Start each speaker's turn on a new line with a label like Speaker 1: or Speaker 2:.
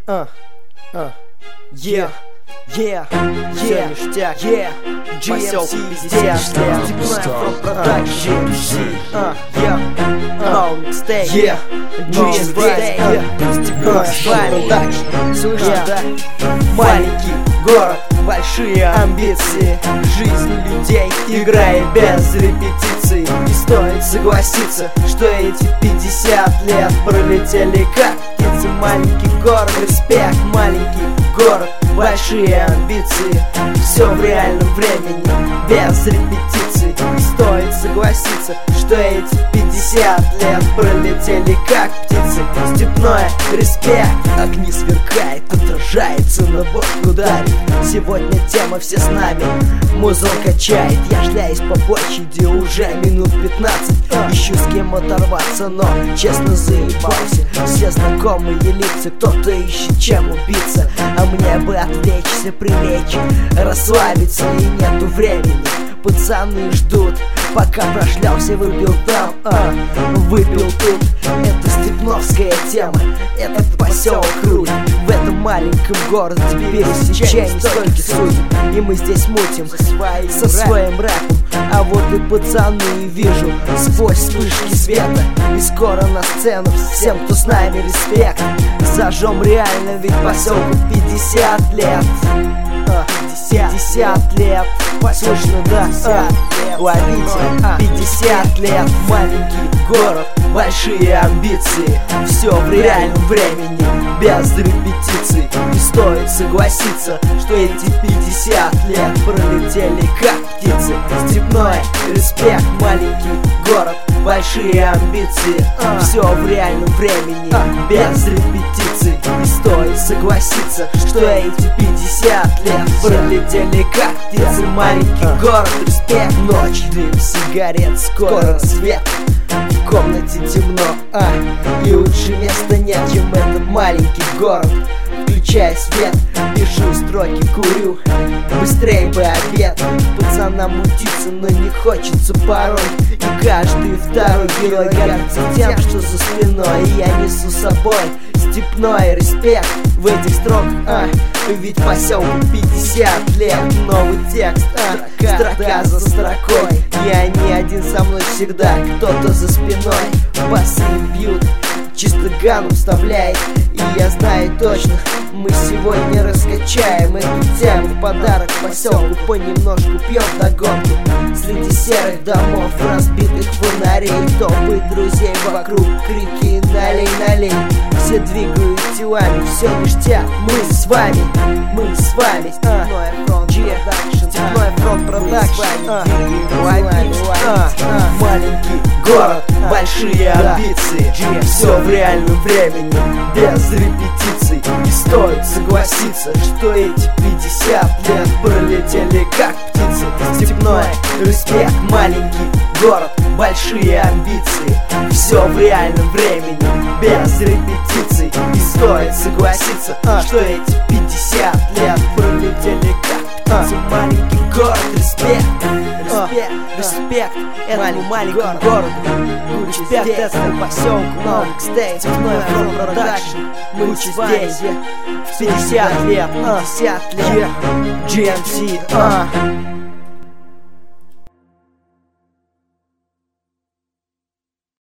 Speaker 1: Yeah, все ништяк, поселок пиздец, Степной Продакшн, новый микстейп, Степной Продакшн, слышно, да? Маленький город, большие амбиции, жизнь людей, играя без репетиций. Не стоит согласиться, что эти 50 лет пролетели как птицы. Маленький город, респект, маленький город, большие амбиции, все в реальном времени, без репетиций. Не стоит согласиться, что эти 50 лет пролетели как птицы. Степное, респект, огни сверкает, отражается, на бошку дарит. Сегодня тема «Все с нами», музон качает. Я шляюсь по площади уже минут 15, ищу с кем оторваться, но честно заебался. Все знакомые лица, кто-то ищет чем убиться, а мне бы отвлечься, прилечь, расслабиться, и нету времени. Пацаны ждут, пока прошлялся, выпил там, выпил тут. Это степновская тема, этот поселок крут. В этом маленьком городе пересечений столько судеб, и мы здесь мутим со своим рэпом. А вот и пацаны вижу сквозь вспышки света, и скоро на сцену всем, кто с нами, респект. Зажжем реально, ведь поселку 50 лет. 50 лет, слышно, да? Ловите, 50 лет, маленький город, большие амбиции, все в реальном времени, без репетиций. Не стоит согласиться, что эти 50 лет пролетели как птицы. Степной, респект, маленький город, большие амбиции, все в реальном времени, без репетиций. Не стоит согласиться, что эти 50 лет пролетели как птицы. Маленький город, респект, ночь, дым, сигарет, скоро рассвет. В комнате темно, и лучше места нет, чем этот маленький город. Включай свет, пишу строки, курю, быстрей бы обед. Пацанам мутиться, но не хочется порой, и каждый второй герой гордится тем, что за спиной. И я несу с собой степной респект в этих строках, ведь поселку 50 лет. Новый текст, строка за строкой. Я не один, со мной всегда кто-то за спиной. Басы бьют, чисто гану вставляет, и я знаю точно, мы сегодня раскачаем эту тему. В подарок поселку понемножку пьем вдогонку. Среди серых домов, разбитых фонарей, толпы друзей вокруг, крики «налей, налей». Все двигают телами, все ништяк, мы с вами. Степной Фронт Продакшн, маленький город, большие амбиции, все в реальном времени, без репетиций. Не стоит согласиться, что эти 50 лет пролетели как птицы. Степной, респект, маленький город, большие амбиции, все в реальном времени, без репетиций. Не стоит согласиться, что эти 50 лет пролетели как птицы. Маленький город, респект, респект этому маленькому городу, респект этому поселку, новый микстейп, Степной Продакшн. Мы здесь в 50 лет, GMC,